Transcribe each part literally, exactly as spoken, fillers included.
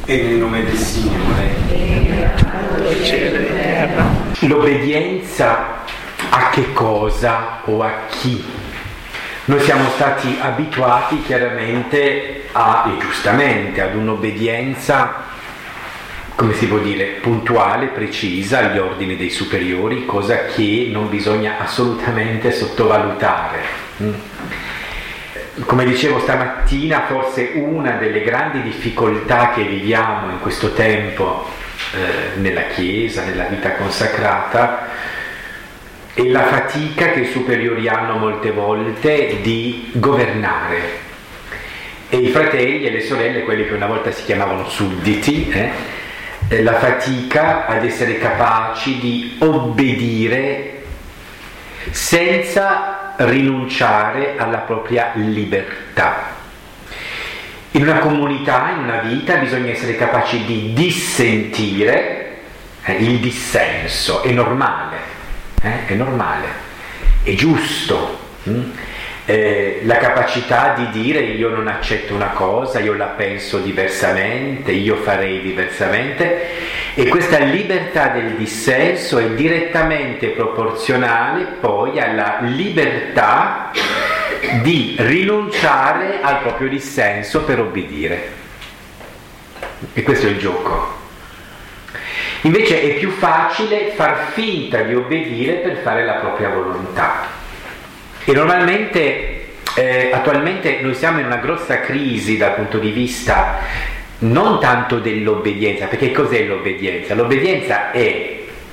E nel nome del Signore. L'obbedienza a che cosa o a chi? Noi siamo stati abituati chiaramente a, e giustamente, ad un'obbedienza, come si può dire, puntuale, precisa agli ordini dei superiori, cosa che non bisogna assolutamente sottovalutare. Come dicevo stamattina, forse una delle grandi difficoltà che viviamo in questo tempo eh, nella Chiesa, nella vita consacrata, è la fatica che i superiori hanno molte volte di governare. E i fratelli e le sorelle, quelli che una volta si chiamavano sudditi, eh, la fatica ad essere capaci di obbedire senza rinunciare alla propria libertà. In una comunità, in una vita, bisogna essere capaci di dissentire, eh, il dissenso è normale, eh, è normale, è giusto. Hm? Eh, la capacità di dire io non accetto una cosa, io la penso diversamente, io farei diversamente, e questa libertà del dissenso è direttamente proporzionale poi alla libertà di rinunciare al proprio dissenso per obbedire. E questo è il gioco. Invece è più facile far finta di obbedire per fare la propria volontà. E normalmente, eh, attualmente noi siamo in una grossa crisi dal punto di vista non tanto dell'obbedienza, perché cos'è l'obbedienza? L'obbedienza è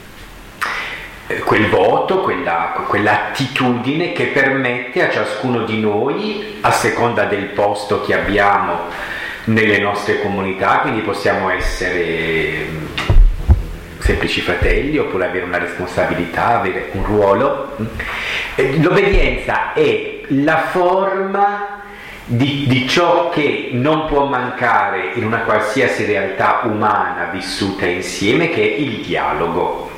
quel voto, quella, quell'attitudine che permette a ciascuno di noi, a seconda del posto che abbiamo nelle nostre comunità, quindi possiamo essere semplici fratelli oppure avere una responsabilità, avere un ruolo. L'obbedienza è la forma di, di ciò che non può mancare in una qualsiasi realtà umana vissuta insieme, che è il dialogo.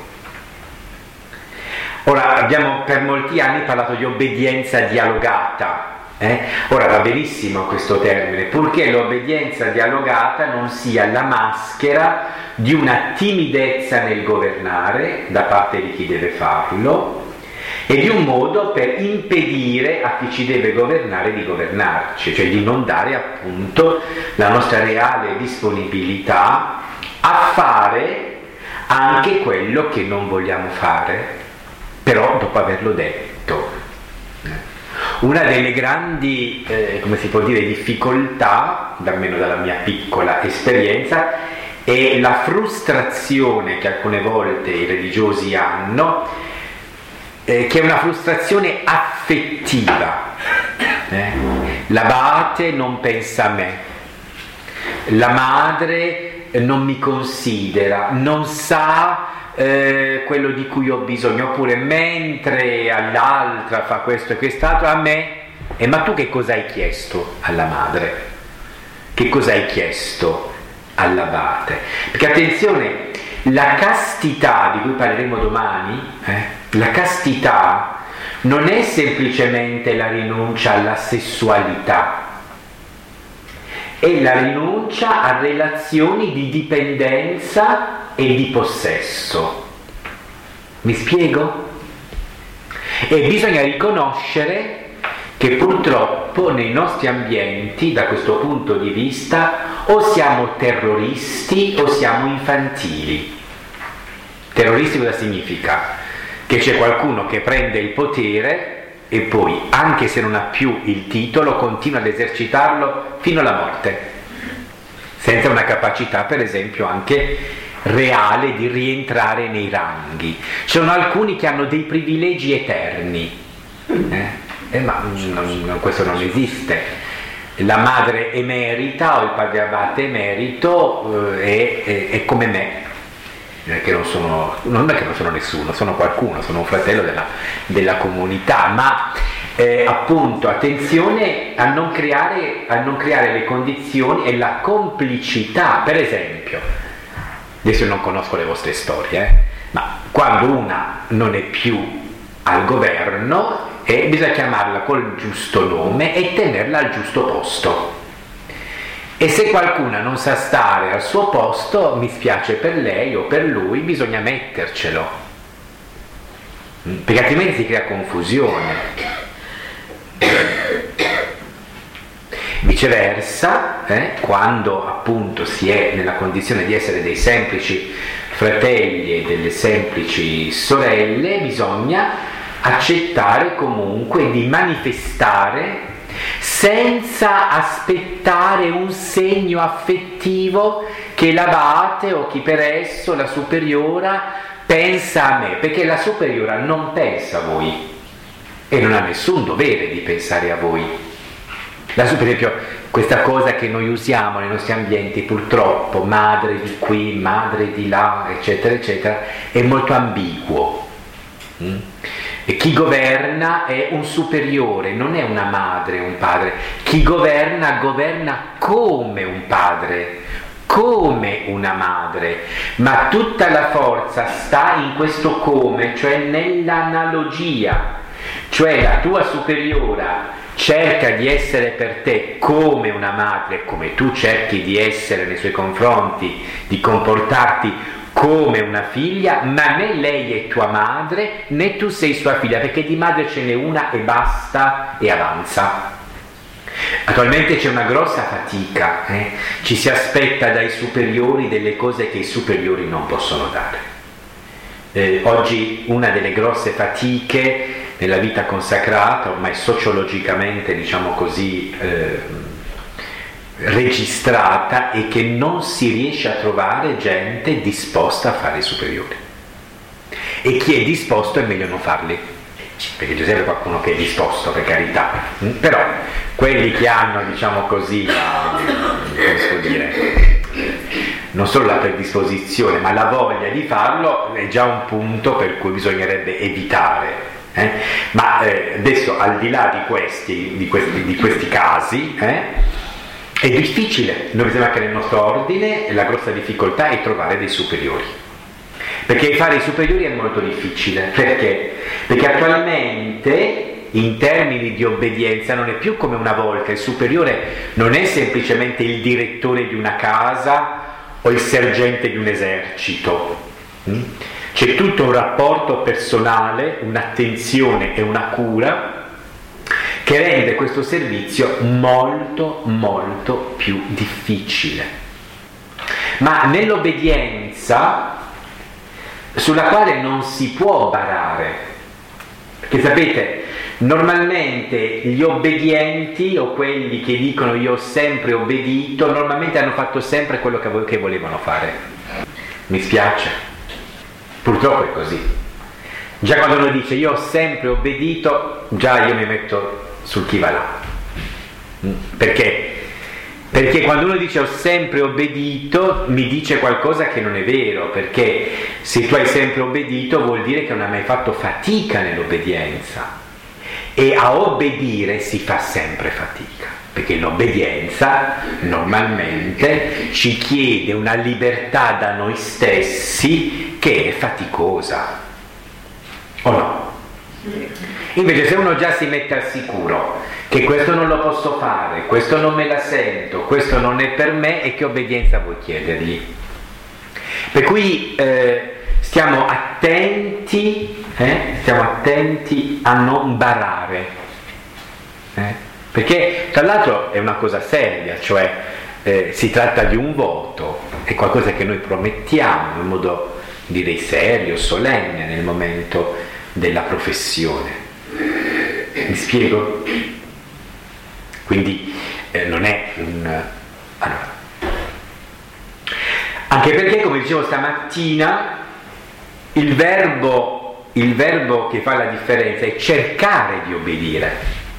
Ora, abbiamo per molti anni parlato di obbedienza dialogata. Eh? Ora va benissimo questo termine, purché l'obbedienza dialogata non sia la maschera di una timidezza nel governare da parte di chi deve farlo e di un modo per impedire a chi ci deve governare di governarci, cioè di non dare appunto la nostra reale disponibilità a fare anche quello che non vogliamo fare, però dopo averlo detto. Una delle grandi, eh, come si può dire, difficoltà, almeno dalla mia piccola esperienza, è la frustrazione che alcune volte i religiosi hanno, eh, che è una frustrazione affettiva. Eh? L'abate non pensa a me, la madre non mi considera, non sa Eh, quello di cui ho bisogno, oppure mentre all'altra fa questo e quest'altro, a me, e eh, ma tu che cosa hai chiesto alla madre? Che cosa hai chiesto all'abate? Perché attenzione, la castità di cui parleremo domani, eh, la castità non è semplicemente la rinuncia alla sessualità, è la rinuncia a relazioni di dipendenza e di possesso. Mi spiego? E bisogna riconoscere che purtroppo nei nostri ambienti, da questo punto di vista, o siamo terroristi o siamo infantili. Terroristi cosa significa? Che c'è qualcuno che prende il potere e poi, anche se non ha più il titolo, continua ad esercitarlo fino alla morte, senza una capacità, per esempio, anche reale di rientrare nei ranghi. Ci sono alcuni che hanno dei privilegi eterni, eh? Eh, ma non, non, questo non esiste. La madre emerita o il padre abate emerito eh, è, è, è come me, che non sono, non è che non sono nessuno, sono qualcuno, sono un fratello della, della comunità, ma eh, appunto attenzione a non creare, a non creare le condizioni e la complicità. Per esempio, adesso non conosco le vostre storie, eh, ma quando una non è più al governo eh, bisogna chiamarla col giusto nome e tenerla al giusto posto. E se qualcuna non sa stare al suo posto, mi spiace per lei o per lui, bisogna mettercelo, perché altrimenti si crea confusione. Viceversa, eh, quando appunto si è nella condizione di essere dei semplici fratelli e delle semplici sorelle, bisogna accettare comunque di manifestare senza aspettare un segno affettivo che l'abate o chi per esso, la superiora, pensa a me, perché la superiora non pensa a voi e non ha nessun dovere di pensare a voi. La, per esempio, questa cosa che noi usiamo nei nostri ambienti, purtroppo, madre di qui, madre di là, eccetera, eccetera, è molto ambiguo. Mm? E chi governa è un superiore, non è una madre o un padre. Chi governa, governa come un padre, come una madre, ma tutta la forza sta in questo come, cioè nell'analogia, cioè la tua superiora cerca di essere per te come una madre, come tu cerchi di essere nei suoi confronti, di comportarti come una figlia, ma né lei è tua madre né tu sei sua figlia, perché di madre ce n'è una e basta e avanza. Attualmente c'è una grossa fatica, eh? Ci si aspetta dai superiori delle cose che i superiori non possono dare. Eh, oggi una delle grosse fatiche nella vita consacrata, ormai sociologicamente, diciamo così, eh, registrata, è che non si riesce a trovare gente disposta a fare i superiori. E chi è disposto è meglio non farli, perché c'è sempre qualcuno che è disposto, per carità, però quelli che hanno, diciamo così, la, come si può dire, non solo la predisposizione ma la voglia di farlo, è già un punto per cui bisognerebbe evitare. Eh? Ma eh, adesso, al di là di questi, di questi, di questi casi, eh, è difficile. Noi sembra che nel nostro ordine la grossa difficoltà è trovare dei superiori, perché fare i superiori è molto difficile. Perché? Perché attualmente in termini di obbedienza non è più come una volta. Il superiore non è semplicemente il direttore di una casa o il sergente di un esercito. Mm? C'è tutto un rapporto personale, un'attenzione e una cura che rende questo servizio molto molto più difficile. Ma nell'obbedienza, sulla quale non si può barare, perché sapete, normalmente gli obbedienti o quelli che dicono io ho sempre obbedito, normalmente hanno fatto sempre quello che, che volevano fare. Mi spiace, purtroppo è così. Già quando uno dice io ho sempre obbedito, già io mi metto sul chi va là. Perché? Perché quando uno dice ho sempre obbedito, mi dice qualcosa che non è vero, perché se tu hai sempre obbedito vuol dire che non hai mai fatto fatica nell'obbedienza, e a obbedire si fa sempre fatica, perché l'obbedienza normalmente ci chiede una libertà da noi stessi che è faticosa, o no? Invece se uno già si mette al sicuro che questo non lo posso fare, questo non me la sento, questo non è per me, e che obbedienza vuoi chiedergli? Per cui eh, stiamo attenti, eh, stiamo attenti a non barare, eh? Perché tra l'altro è una cosa seria, cioè eh, si tratta di un voto, è qualcosa che noi promettiamo in modo, direi, serio, solenne nel momento della professione. Mi spiego? Quindi eh, non è un... Allora. Anche perché, come dicevo stamattina, il verbo, il verbo che fa la differenza è cercare di obbedire,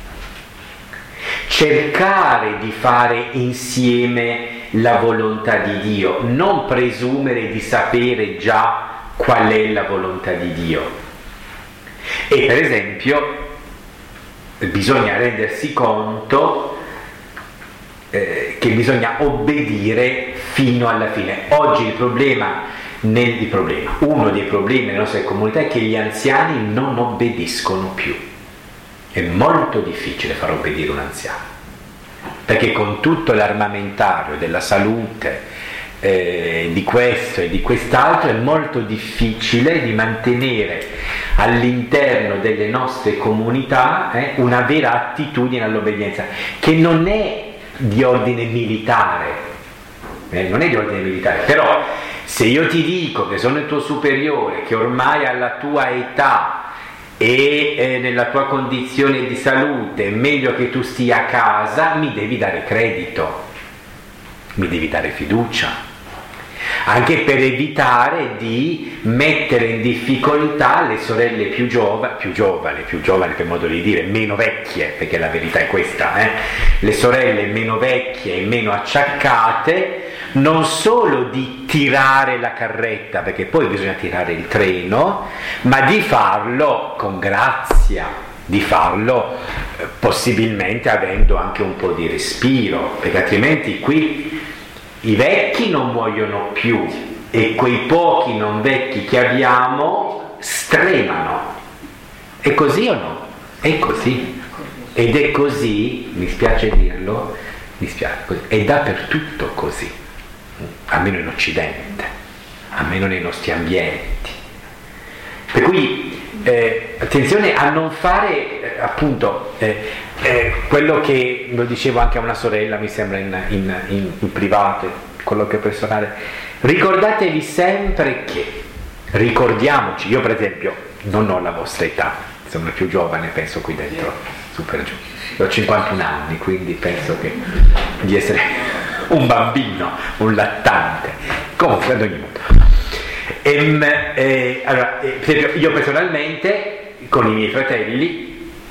cercare di fare insieme la volontà di Dio, non presumere di sapere già qual è la volontà di Dio. E per esempio bisogna rendersi conto eh, che bisogna obbedire fino alla fine. Oggi il problema, nel, il problema, uno dei problemi nelle nostre comunità è che gli anziani non obbediscono più. È molto difficile far obbedire un anziano, perché con tutto l'armamentario della salute, eh, di questo e di quest'altro, è molto difficile di mantenere all'interno delle nostre comunità eh, una vera attitudine all'obbedienza, che non è di ordine militare, eh, non è di ordine militare, però se io ti dico che sono il tuo superiore, che ormai alla tua età e eh, nella tua condizione di salute è meglio che tu stia a casa, mi devi dare credito, mi devi dare fiducia, anche per evitare di mettere in difficoltà le sorelle più, giova, più giovani, più giovani per modo di dire, meno vecchie, perché la verità è questa, eh? le sorelle meno vecchie e meno acciaccate, non solo di tirare la carretta, perché poi bisogna tirare il treno, ma di farlo con grazia, di farlo eh, possibilmente avendo anche un po' di respiro, perché altrimenti qui i vecchi non muoiono più e quei pochi non vecchi che abbiamo stremano. È così o no? È così. Ed è così, mi spiace dirlo, mi spiace, così. È dappertutto così, almeno in Occidente, almeno nei nostri ambienti. Per cui eh, attenzione a non fare eh, appunto eh, eh, quello che lo dicevo anche a una sorella, mi sembra in, in, in, in privato, colloquio personale. Ricordatevi sempre che, ricordiamoci, io per esempio non ho la vostra età, sono il più giovane penso qui dentro, super giù, ho cinquantuno anni, quindi penso che di essere un bambino, un lattante, comunque ad ogni modo. Ehm, eh, allora, eh, per esempio, io personalmente con i miei fratelli,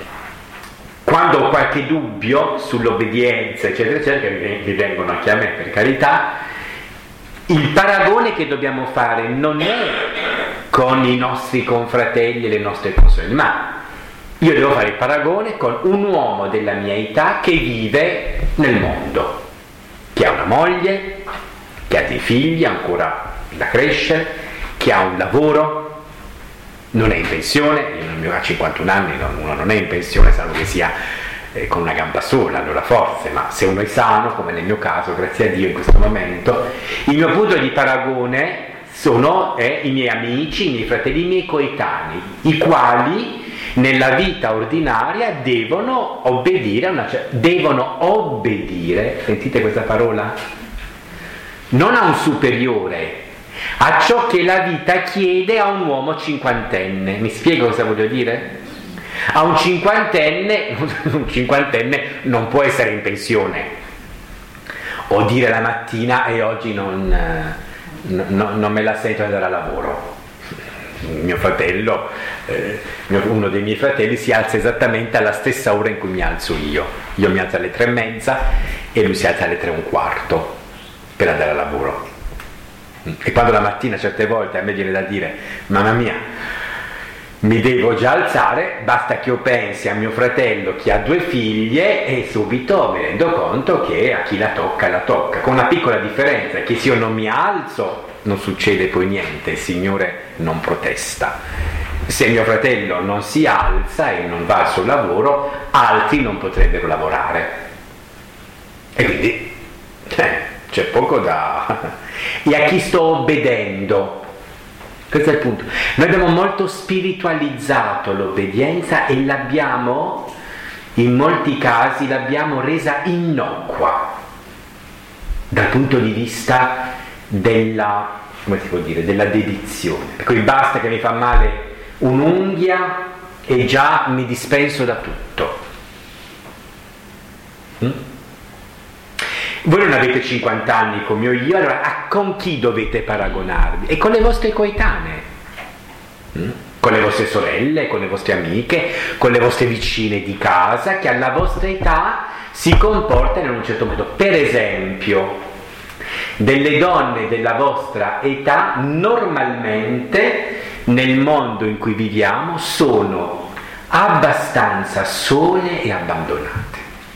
quando ho qualche dubbio sull'obbedienza eccetera eccetera, che mi vengono anche a me per carità, il paragone che dobbiamo fare non è con i nostri confratelli e le nostre consorelle, ma io devo fare il paragone con un uomo della mia età che vive nel mondo, che ha una moglie, che ha dei figli ancora da crescere, che ha un lavoro, non è in pensione, io ho cinquantuno anni, uno non è in pensione salvo che sia eh, con una gamba sola, allora forse, ma se uno è sano, come nel mio caso, grazie a Dio in questo momento, il mio punto di paragone sono eh, i miei amici, i miei fratelli, i miei coetanei, i quali nella vita ordinaria devono obbedire a una certa, devono obbedire, sentite questa parola? Non a un superiore, a ciò che la vita chiede a un uomo cinquantenne. Mi spiego cosa voglio dire? A un cinquantenne, un cinquantenne non può essere in pensione o dire la mattina e oggi non, no, non me la sento di andare a lavoro. Mio fratello, eh, uno dei miei fratelli si alza esattamente alla stessa ora in cui mi alzo io. Io mi alzo alle tre e mezza e lui si alza alle tre e un quarto per andare a lavoro. E quando la mattina certe volte a me viene da dire mamma mia mi devo già alzare, basta che io pensi a mio fratello che ha due figlie e subito mi rendo conto che a chi la tocca la tocca, con una piccola differenza, che se io non mi alzo non succede poi niente, il Signore non protesta. Se mio fratello non si alza e non va al suo lavoro, altri non potrebbero lavorare e quindi eh, c'è poco da... E a chi sto obbedendo? Questo è il punto. Noi abbiamo molto spiritualizzato l'obbedienza e l'abbiamo, in molti casi, l'abbiamo resa innocua dal punto di vista della, come si può dire, della dedizione. Per cui basta che mi fa male un'unghia e già mi dispenso da tutto. Mm? Voi non avete cinquanta anni come ho io, allora a con chi dovete paragonarvi? E con le vostre coetanee, mm? Con le vostre sorelle, con le vostre amiche, con le vostre vicine di casa, che alla vostra età si comportano in un certo modo. Per esempio, delle donne della vostra età normalmente nel mondo in cui viviamo sono abbastanza sole e abbandonate.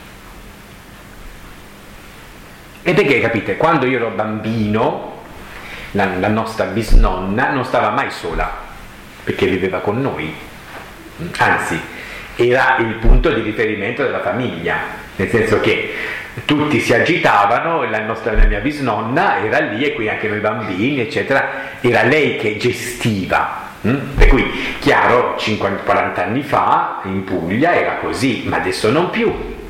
E perché, capite, quando io ero bambino, la, la nostra bisnonna non stava mai sola, perché viveva con noi, anzi, era il punto di riferimento della famiglia, nel senso che tutti si agitavano, la, nostra, la mia bisnonna era lì, e qui anche noi bambini, eccetera, era lei che gestiva. Mm? Per cui, chiaro, cinquanta quaranta anni fa in Puglia era così, ma adesso non più.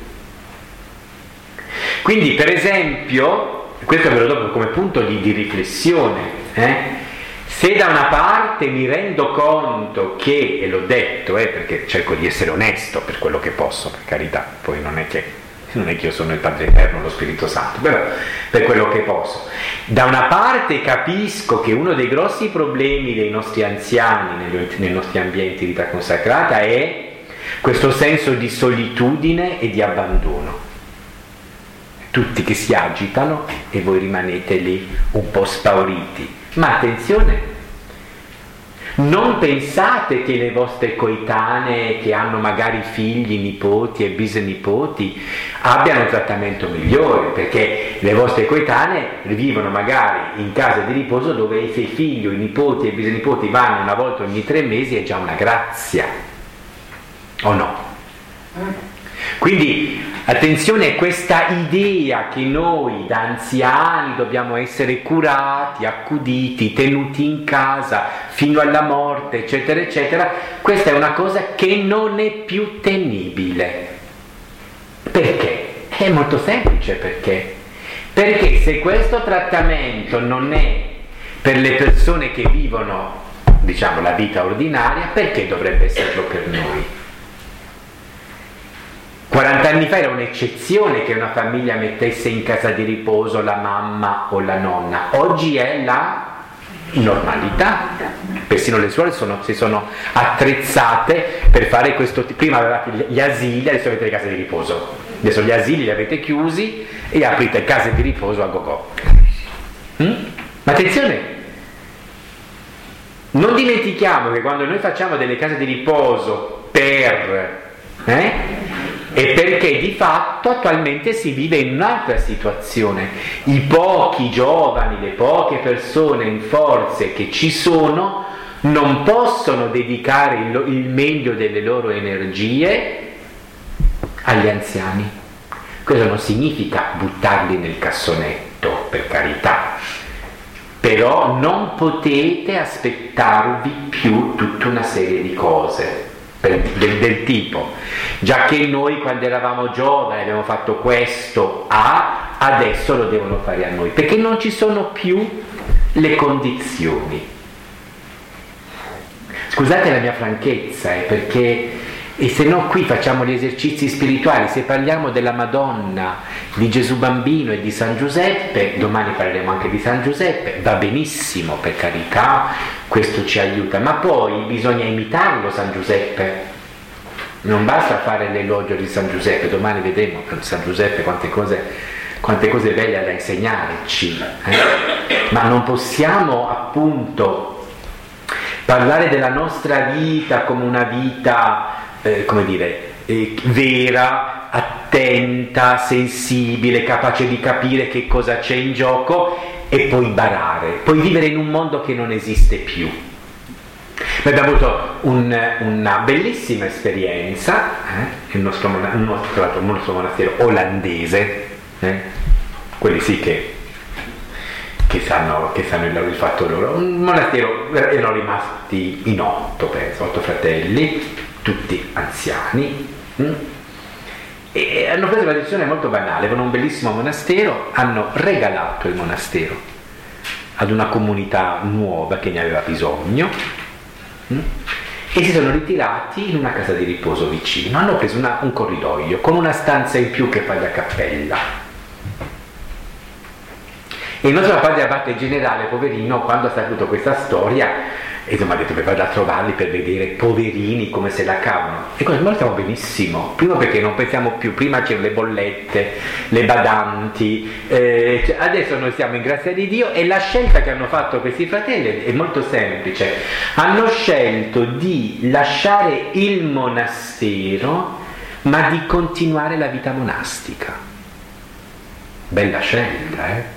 Quindi, per esempio, questo ve lo do come punto di, di riflessione, eh? Se da una parte mi rendo conto che, e l'ho detto, eh, perché cerco di essere onesto per quello che posso, per carità, poi non è che non è che io sono il Padre Eterno, lo Spirito Santo, però per quello che posso. Da una parte capisco che uno dei grossi problemi dei nostri anziani nei, nei nostri ambienti di vita consacrata è questo senso di solitudine e di abbandono. Tutti che si agitano e voi rimanete lì un po' spauriti. Ma attenzione! Non pensate che le vostre coetanee, che hanno magari figli, nipoti e bisnipoti, abbiano un trattamento migliore, perché le vostre coetanee vivono magari in casa di riposo dove i suoi figli, i nipoti e i bisnipoti vanno una volta ogni tre mesi, è già una grazia, o no? Quindi attenzione a questa idea che noi da anziani dobbiamo essere curati, accuditi, tenuti in casa fino alla morte, eccetera, eccetera. Questa è una cosa che non è più tenibile. Perché? È molto semplice perché. Perché se questo trattamento non è per le persone che vivono, diciamo, la vita ordinaria, perché dovrebbe esserlo per noi? quaranta anni fa era un'eccezione che una famiglia mettesse in casa di riposo la mamma o la nonna. Oggi è la normalità. Persino le suore sono, si sono attrezzate per fare questo. Prima avevate gli asili, adesso avete le case di riposo. Adesso gli asili li avete chiusi e aprite case di riposo a go-go. Mm? Ma attenzione! Non dimentichiamo che quando noi facciamo delle case di riposo per... Eh? E perché di fatto attualmente si vive in un'altra situazione. I pochi giovani, le poche persone in forze che ci sono non possono dedicare il, il meglio delle loro energie agli anziani. Questo non significa buttarli nel cassonetto, per carità, però non potete aspettarvi più tutta una serie di cose. Del, del tipo, già che noi quando eravamo giovani abbiamo fatto questo a, adesso lo devono fare a noi, perché non ci sono più le condizioni. Scusate la mia franchezza, eh, perché e se no qui facciamo gli esercizi spirituali, se parliamo della Madonna, di Gesù Bambino e di San Giuseppe, domani parleremo anche di San Giuseppe, va benissimo, per carità, questo ci aiuta, ma poi bisogna imitarlo San Giuseppe, non basta fare l'elogio di San Giuseppe, domani vedremo San Giuseppe quante cose, quante cose belle da insegnarci, eh? Ma non possiamo appunto parlare della nostra vita come una vita Eh, come dire, eh, vera, attenta, sensibile, capace di capire che cosa c'è in gioco e poi barare, poi vivere in un mondo che non esiste più. Noi abbiamo avuto un, una bellissima esperienza, eh, il nostro, il nostro, il nostro monastero olandese, eh, quelli sì che che sanno, che sanno il, il fatto loro, un monastero, erano rimasti in otto, penso, otto fratelli, tutti anziani, hm? E hanno preso una decisione molto banale, avevano un bellissimo monastero, hanno regalato il monastero ad una comunità nuova che ne aveva bisogno, hm? E si sono ritirati in una casa di riposo vicino, hanno preso una, un corridoio con una stanza in più che fa da cappella. E il nostro padre abate generale, poverino, quando ha saputo questa storia, e insomma ha detto che vado a trovarli per vedere, poverini, come se la cavano. E così noi stiamo benissimo, prima perché non pensiamo più, prima c'erano le bollette, le badanti, eh, cioè adesso noi siamo in grazia di Dio, e la scelta che hanno fatto questi fratelli è molto semplice. Hanno scelto di lasciare il monastero, ma di continuare la vita monastica. Bella scelta, eh?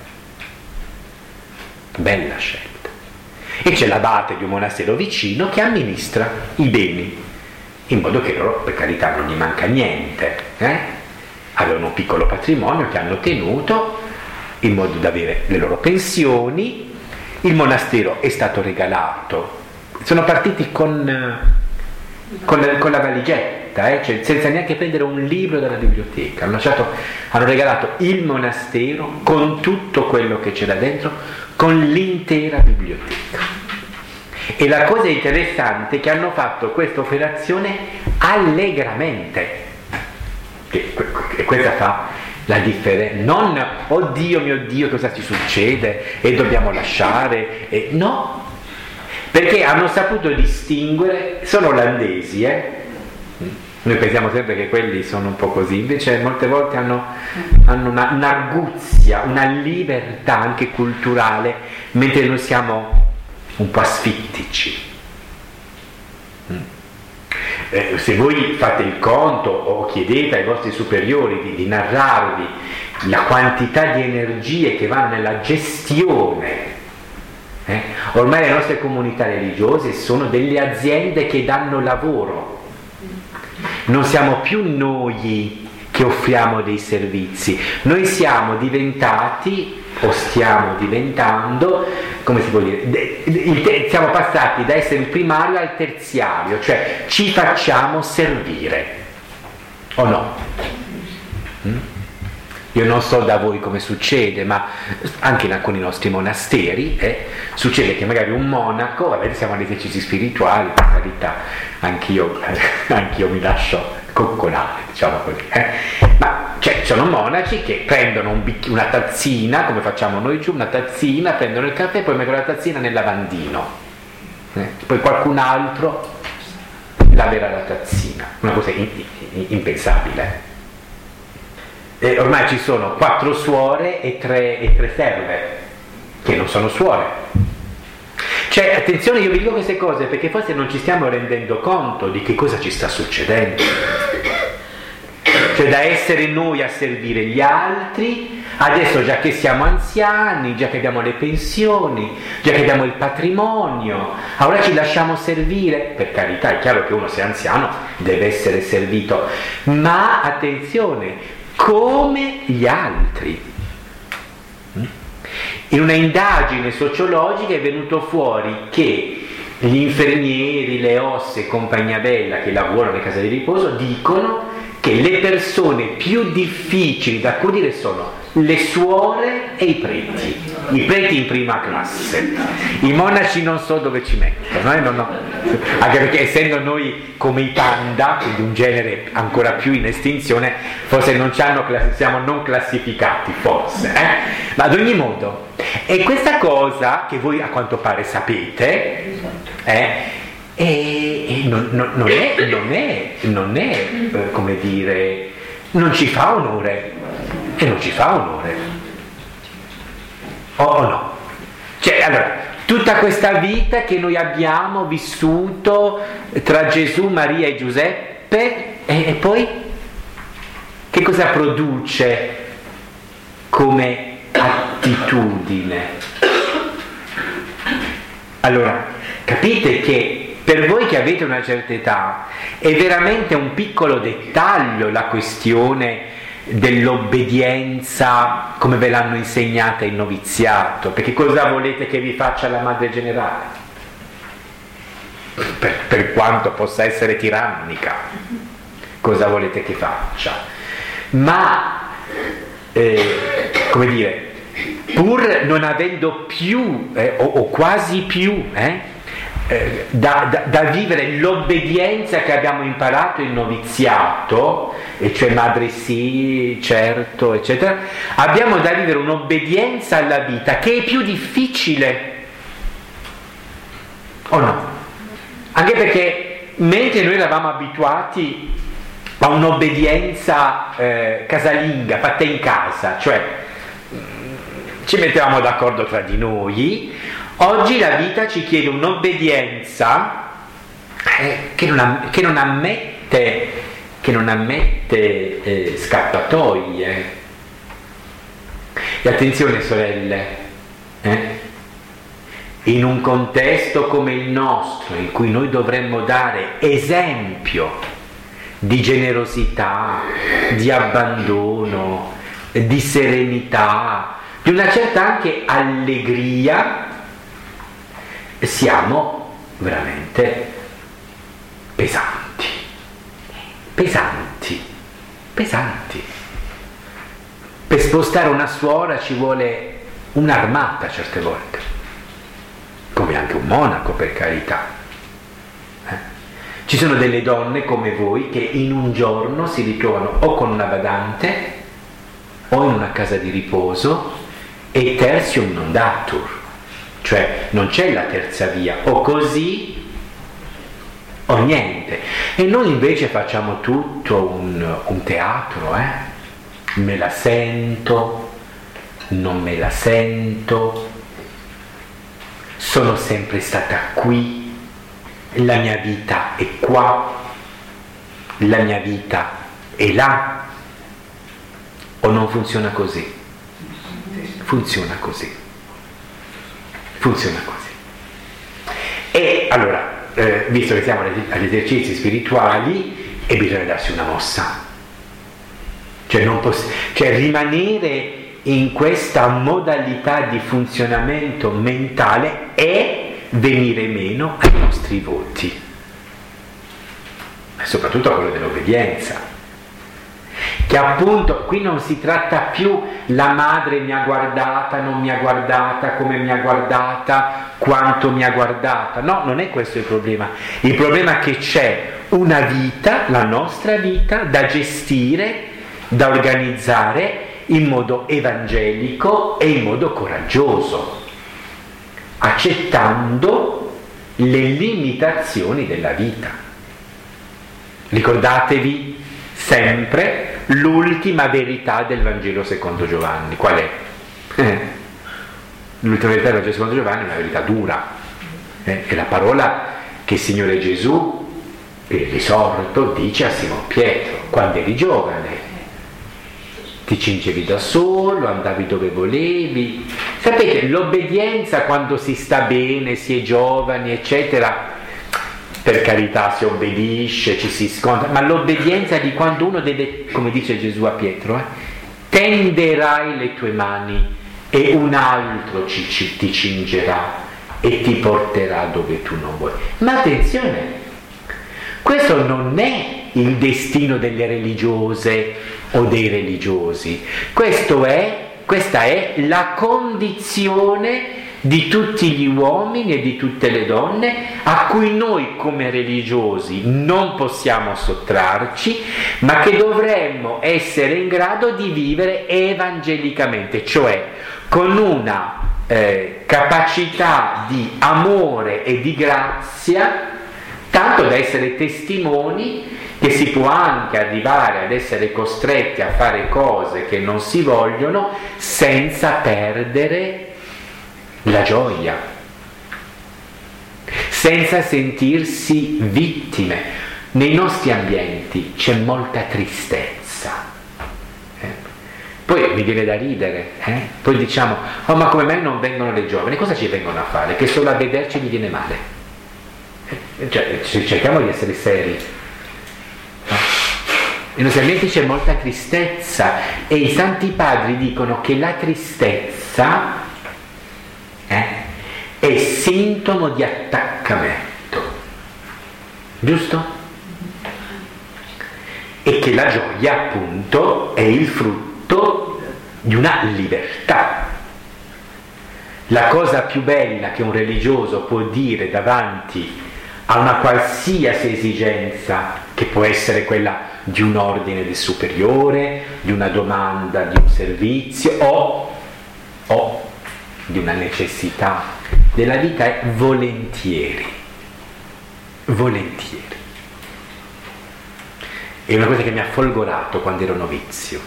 Bella scelta. E c'è l'abate di un monastero vicino che amministra i beni, in modo che loro, per carità, non gli manca niente, eh? avevano un piccolo patrimonio che hanno tenuto in modo da avere le loro pensioni. Il monastero è stato regalato, sono partiti con, con, la, con la valigetta, eh? Cioè, senza neanche prendere un libro dalla biblioteca, hanno, lasciato, hanno regalato il monastero con tutto quello che c'era dentro, con l'intera biblioteca. E la cosa interessante è che hanno fatto questa operazione allegramente, e questa fa la differenza. Non oddio mio Dio cosa ci succede e dobbiamo lasciare, e no, perché hanno saputo distinguere. Sono olandesi, eh? Noi pensiamo sempre che quelli sono un po' così, invece molte volte hanno, hanno una, un'arguzia, una libertà anche culturale, mentre noi siamo un po' asfittici. Eh, se voi fate il conto o chiedete ai vostri superiori di, di narrarvi la quantità di energie che vanno nella gestione, eh, ormai le nostre comunità religiose sono delle aziende che danno lavoro, non siamo più noi che offriamo dei servizi, noi siamo diventati o stiamo diventando, come si può dire, siamo passati da essere il primario al terziario, cioè ci facciamo servire, o no? Mm? Io non so da voi come succede, ma anche in alcuni nostri monasteri eh, succede che magari un monaco, vabbè, siamo agli esercizi spirituali, per carità, anch'io, eh, anch'io mi lascio coccolare, diciamo così, eh. Ma cioè, sono monaci che prendono un bic- una tazzina, come facciamo noi giù, una tazzina, prendono il caffè e poi mettono la tazzina nel lavandino, eh. Poi qualcun altro laverà la tazzina, una cosa in- in- impensabile. E ormai ci sono quattro suore e tre, e tre serve che non sono suore. Cioè, attenzione, io vi dico queste cose perché forse non ci stiamo rendendo conto di che cosa ci sta succedendo. Cioè, da essere noi a servire gli altri, adesso già che siamo anziani, già che abbiamo le pensioni, già che abbiamo il patrimonio, ora ci lasciamo servire. Per carità, è chiaro che uno, se è anziano, deve essere servito, ma attenzione, come gli altri. In una indagine sociologica è venuto fuori che gli infermieri, le osse e compagnia bella che lavorano in casa di riposo dicono che le persone più difficili da accudire sono le suore e i preti, i preti in prima classe, i monaci non so dove ci mettono, eh? non, no. Anche perché essendo noi come i panda, quindi un genere ancora più in estinzione, forse non ci hanno class- siamo non classificati, forse, eh? Ma ad ogni modo, e questa cosa che voi a quanto pare sapete, eh, e, e non, non, non è, non è, non è eh, come dire, non ci fa onore. E non ci fa onore, o oh, no? Cioè, allora, tutta questa vita che noi abbiamo vissuto tra Gesù, Maria e Giuseppe, e, e poi che cosa produce come attitudine? Allora, capite che per voi che avete una certa età è veramente un piccolo dettaglio la questione dell'obbedienza come ve l'hanno insegnata in noviziato, perché cosa volete che vi faccia la madre generale? Per, per quanto possa essere tirannica, cosa volete che faccia? Ma eh, come dire, pur non avendo più eh, o, o quasi più eh, Eh, da, da, da vivere l'obbedienza che abbiamo imparato in noviziato, e cioè madre sì, certo, eccetera, abbiamo da vivere un'obbedienza alla vita che è più difficile, o no? Anche perché mentre noi eravamo abituati a un'obbedienza eh, casalinga, fatta in casa, cioè ci mettevamo d'accordo tra di noi, oggi la vita ci chiede un'obbedienza eh, che, non am- che non ammette, che non ammette eh, scappatoie. E attenzione sorelle, eh? in un contesto come il nostro, in cui noi dovremmo dare esempio di generosità, di abbandono, di serenità, di una certa anche allegria, siamo veramente pesanti, pesanti, pesanti. Per spostare una suora ci vuole un'armata certe volte, come anche un monaco, per carità. Eh? Ci sono delle donne come voi che in un giorno si ritrovano o con una badante o in una casa di riposo, e tertium non datur, cioè non c'è la terza via, o così o niente. E noi invece facciamo tutto un, un teatro, eh? Me la sento, non me la sento, sono sempre stata qui, la mia vita è qua, la mia vita è là. O non funziona così? Funziona così. Funziona così. E allora, eh, visto che siamo agli esercizi spirituali, e bisogna darsi una mossa. Cioè, non poss- cioè rimanere in questa modalità di funzionamento mentale è venire meno ai nostri voti, e soprattutto a quello dell'obbedienza, che appunto qui non si tratta più la madre mi ha guardata, non mi ha guardata, come mi ha guardata, quanto mi ha guardata. No, non è questo il problema. Il problema è che c'è una vita, la nostra vita, da gestire, da organizzare in modo evangelico e in modo coraggioso, accettando le limitazioni della vita. Ricordatevi sempre l'ultima verità del Vangelo secondo Giovanni. Qual è? Eh, l'ultima verità del Vangelo secondo Giovanni è una verità dura, eh, è la parola che il Signore Gesù, il risorto, dice a Simon Pietro: quando eri giovane ti cingevi da solo, andavi dove volevi. Sapete, l'obbedienza quando si sta bene, si è giovani, eccetera, per carità si obbedisce, ci si scontra, ma l'obbedienza di quando uno deve, come dice Gesù a Pietro, eh, tenderai le tue mani e un altro ci, ci, ti cingerà e ti porterà dove tu non vuoi. Ma attenzione, questo non è il destino delle religiose o dei religiosi, questo è, questa è la condizione di tutti gli uomini e di tutte le donne, a cui noi come religiosi non possiamo sottrarci, ma che dovremmo essere in grado di vivere evangelicamente, cioè con una eh, capacità di amore e di grazia, tanto da essere testimoni che si può anche arrivare ad essere costretti a fare cose che non si vogliono senza perdere la gioia, senza sentirsi vittime. Nei nostri ambienti c'è molta tristezza, eh? Poi mi viene da ridere, eh? Poi diciamo: oh, ma come mai non vengono le giovani? Cosa ci vengono a fare? Che solo a vederci mi viene male. Eh? Cioè, cerchiamo di essere seri. Nei nostri ambienti c'è molta tristezza, e i santi padri dicono che la tristezza eh, è sintomo di attaccamento, giusto? E che la gioia appunto è il frutto di una libertà. La cosa più bella che un religioso può dire davanti a una qualsiasi esigenza, che può essere quella di un ordine del superiore, di una domanda di un servizio o, o di una necessità della vita, è volentieri. Volentieri. È una cosa che mi ha folgorato quando ero novizio,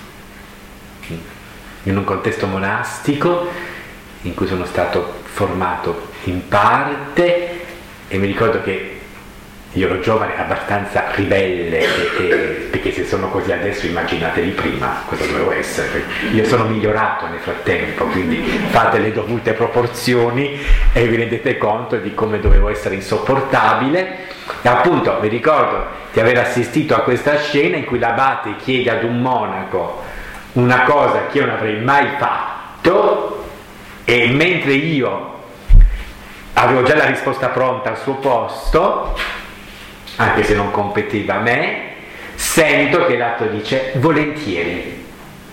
in un contesto monastico in cui sono stato formato in parte, e mi ricordo che io ero giovane, abbastanza ribelle, e, e, perché se sono così adesso immaginatevi prima cosa dovevo essere. Io sono migliorato nel frattempo, quindi fate le dovute proporzioni e vi rendete conto di come dovevo essere insopportabile. E appunto mi ricordo di aver assistito a questa scena in cui l'abate chiede ad un monaco una cosa che io non avrei mai fatto, e mentre io avevo già la risposta pronta al suo posto, anche se non competeva a me, sento che l'atto dice volentieri.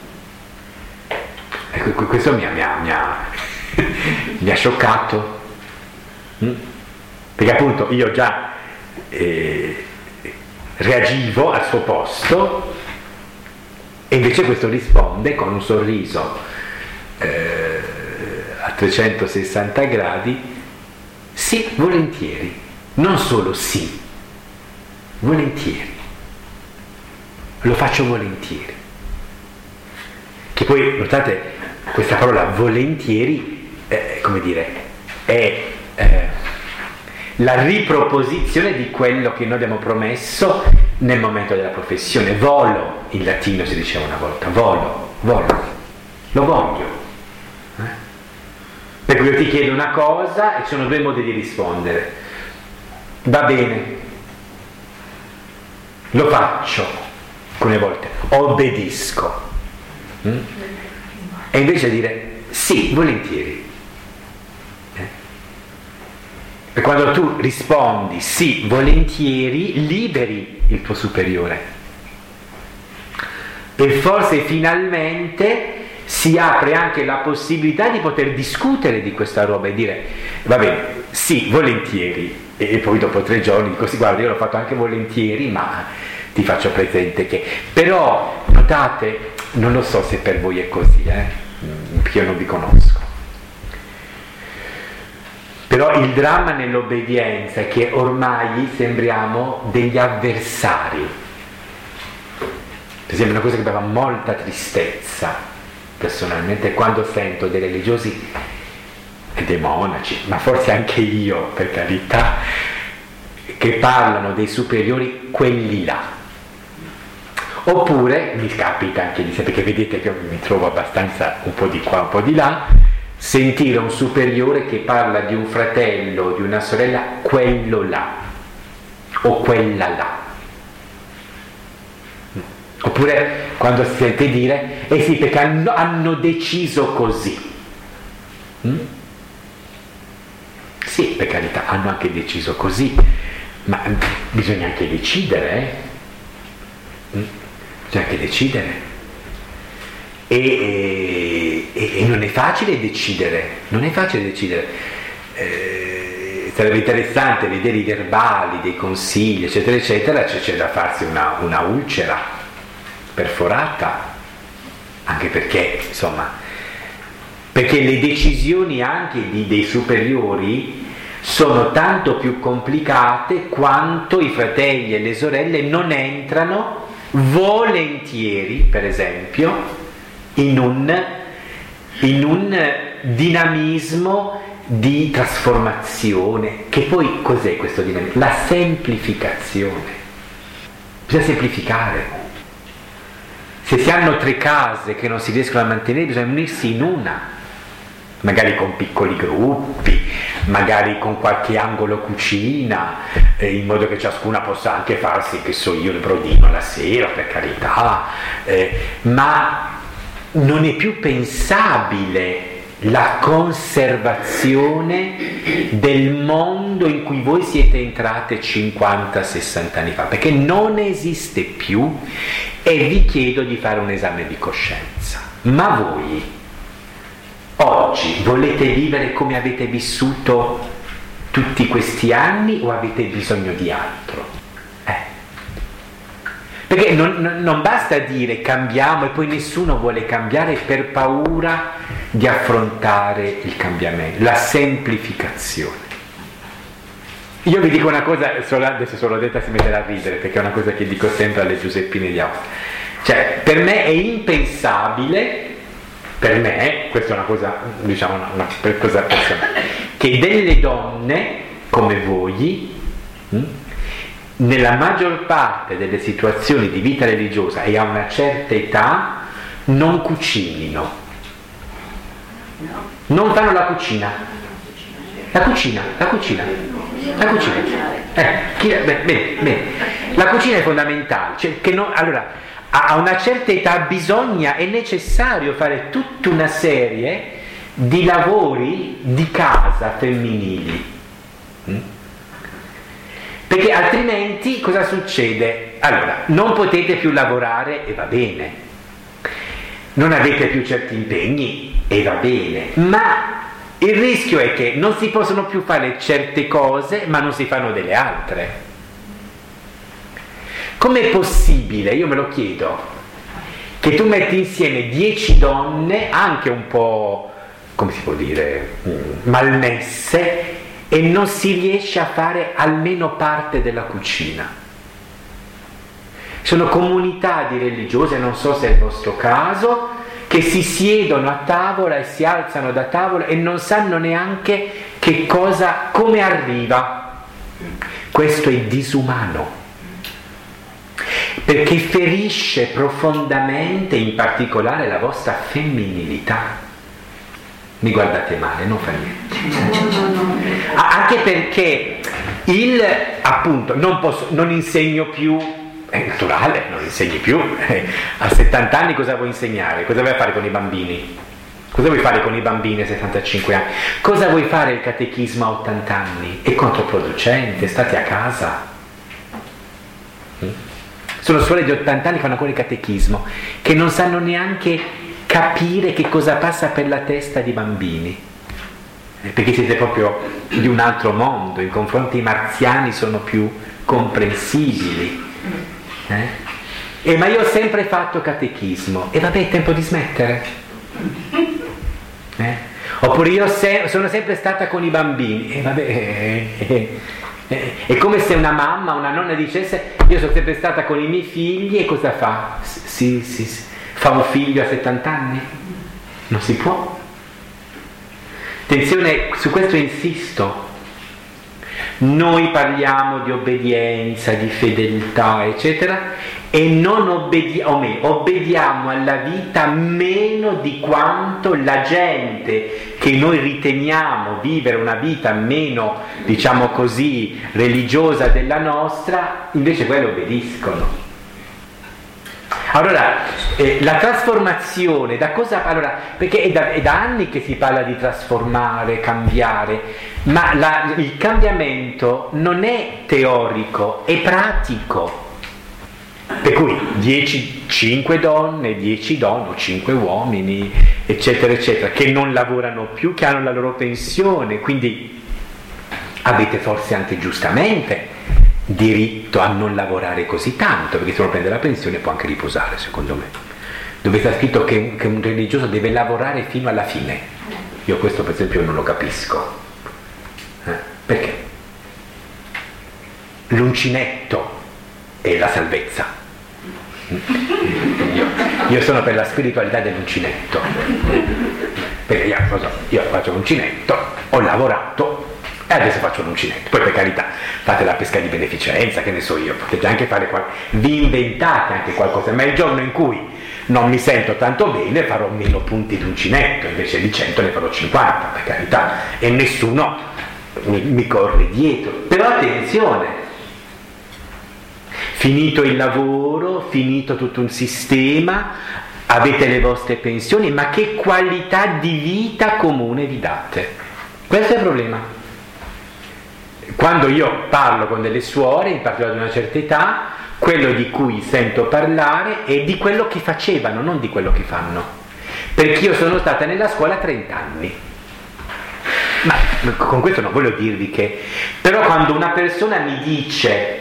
Ecco, questo mi ha, mi ha, mi ha, mi ha scioccato, perché appunto io già eh, reagivo al suo posto, e invece questo risponde con un sorriso eh, a trecentosessanta gradi: sì, volentieri. Non solo sì, volentieri, lo faccio volentieri. Che poi, notate, questa parola volentieri, eh, come dire, è eh, la riproposizione di quello che noi abbiamo promesso nel momento della professione. Volo, in latino si diceva una volta, volo, volo, lo voglio. Eh? Per cui io ti chiedo una cosa e ci sono due modi di rispondere. Va bene, lo faccio, alcune volte obbedisco. Mm? E invece dire sì, volentieri. Eh? E quando tu rispondi sì, volentieri, liberi il tuo superiore, e forse finalmente si apre anche la possibilità di poter discutere di questa roba e dire va bene, sì, volentieri, e poi dopo tre giorni dico sì, guarda, io l'ho fatto anche volentieri, ma ti faccio presente che, però notate, non lo so se per voi è così, eh? Perché io non vi conosco, però il dramma nell'obbedienza è che ormai sembriamo degli avversari. Per esempio, una cosa che mi dava molta tristezza personalmente, quando sento dei religiosi e dei monaci, ma forse anche io, per carità, che parlano dei superiori quelli là. Oppure mi capita anche di sapere, perché vedete che io mi trovo abbastanza un po' di qua, un po' di là, sentire un superiore che parla di un fratello, di una sorella, quello là o quella là. Oppure quando si sente dire eh sì, perché hanno, hanno deciso così. Mm? Sì, per carità, hanno anche deciso così, ma bisogna anche decidere, eh? Mm? Bisogna anche decidere. E, e, e non è facile decidere, non è facile decidere. Eh, sarebbe interessante vedere i verbali dei consigli, eccetera, eccetera, c'è, c'è da farsi una, una ulcera perforata, anche perché, insomma, perché le decisioni anche di, dei superiori sono tanto più complicate quanto i fratelli e le sorelle non entrano volentieri, per esempio, in un, in un dinamismo di trasformazione, che poi cos'è questo dinamismo? La semplificazione. Bisogna semplificare. Se si hanno tre case che non si riescono a mantenere, bisogna unirsi in una, magari con piccoli gruppi, magari con qualche angolo cucina, eh, in modo che ciascuna possa anche farsi, che so io, il brodino la sera, per carità, eh, ma non è più pensabile la conservazione del mondo in cui voi siete entrate cinquanta sessanta anni fa, perché non esiste più, e vi chiedo di fare un esame di coscienza. Ma voi oggi volete vivere come avete vissuto tutti questi anni o avete bisogno di altro? Eh. Perché non, non basta dire cambiamo e poi nessuno vuole cambiare per paura di affrontare il cambiamento, la semplificazione. Io vi dico una cosa, adesso solo detta si metterà a ridere, perché è una cosa che dico sempre alle Giuseppine di Austria. Cioè, per me è impensabile, per me, questa è una cosa, diciamo, una, una cosa personale, che delle donne come voi, mh, nella maggior parte delle situazioni di vita religiosa e a una certa età, non cucinino. Non fanno la cucina. La cucina, la cucina. La cucina. Eh, chi, beh, beh, beh. La cucina è fondamentale, cioè che non, allora, a una certa età bisogna, è necessario fare tutta una serie di lavori di casa femminili, mm? Perché altrimenti cosa succede? Allora, non potete più lavorare e va bene, non avete più certi impegni e va bene, ma il rischio è che non si possono più fare certe cose ma non si fanno delle altre. Com'è possibile, io me lo chiedo, che tu metti insieme dieci donne anche un po', come si può dire, malmesse, e non si riesce a fare almeno parte della cucina? Sono comunità di religiose, non so se è il vostro caso, che si siedono a tavola e si alzano da tavola e non sanno neanche che cosa, come arriva. Questo è disumano, perché ferisce profondamente, in particolare, la vostra femminilità. Mi guardate male, non fa niente. Anche perché il, appunto, non posso, non insegno più. È naturale, non insegni più. A settanta anni cosa vuoi insegnare? Cosa vuoi fare con i bambini? Cosa vuoi fare con i bambini a settantacinque anni? Cosa vuoi fare il catechismo a ottanta anni? È controproducente, state a casa. Sono suore di ottanta anni che fanno ancora il catechismo, che non sanno neanche capire che cosa passa per la testa di bambini. Perché siete proprio di un altro mondo, in confronti ai marziani sono più comprensibili. Eh? Eh, ma io ho sempre fatto catechismo e vabbè, è tempo di smettere. Eh? Oppure io se- sono sempre stata con i bambini e vabbè, eh, eh, eh. È come se una mamma, una nonna dicesse: io sono sempre stata con i miei figli, e cosa fa? Sì, sì, sì. Fa un figlio a settanta anni? Non si può. Attenzione, su questo insisto. Noi parliamo di obbedienza, di fedeltà, eccetera, e non obbediamo, o meglio, obbediamo alla vita meno di quanto la gente che noi riteniamo vivere una vita meno, diciamo così, religiosa della nostra, invece quelle obbediscono. Allora, eh, la trasformazione, da cosa? Allora, perché è da, è da anni che si parla di trasformare, cambiare, ma la, il cambiamento non è teorico, è pratico. Per cui dieci, cinque donne, dieci donne, cinque uomini, eccetera, eccetera, che non lavorano più, che hanno la loro pensione, quindi avete forse anche giustamente diritto a non lavorare così tanto, perché se uno prende la pensione può anche riposare, secondo me. Dove sta scritto che, che un religioso deve lavorare fino alla fine. Io questo per esempio non lo capisco. Eh? Perché? L'uncinetto è la salvezza. Io, io sono per la spiritualità dell'uncinetto. Perché io, io faccio l'uncinetto, ho lavorato, e adesso faccio l'uncinetto. Poi per carità, fate la pesca di beneficenza, che ne so io, potete anche fare qualcosa, vi inventate anche qualcosa, ma il giorno in cui non mi sento tanto bene farò meno punti d'uncinetto, invece di cento ne farò cinquanta, per carità, e nessuno mi, mi corre dietro. Però attenzione, finito il lavoro, finito tutto un sistema, avete le vostre pensioni, ma che qualità di vita comune vi date? Questo è il problema. Quando io parlo con delle suore, in particolare di una certa età, quello di cui sento parlare è di quello che facevano, non di quello che fanno. Perché io sono stata nella scuola trenta anni. Ma con questo non voglio dirvi che... Però quando una persona mi dice...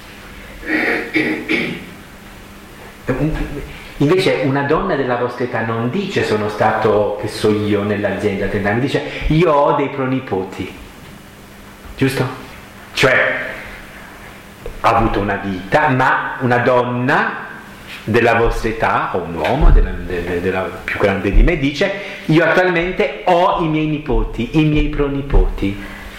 Invece una donna della vostra età non dice sono stato, che so io, nell'azienda trenta anni, dice io ho dei pronipoti. Giusto? Cioè ha avuto una vita, ma una donna della vostra età o un uomo della, della, della più grande di me dice io attualmente ho i miei nipoti, i miei pronipoti.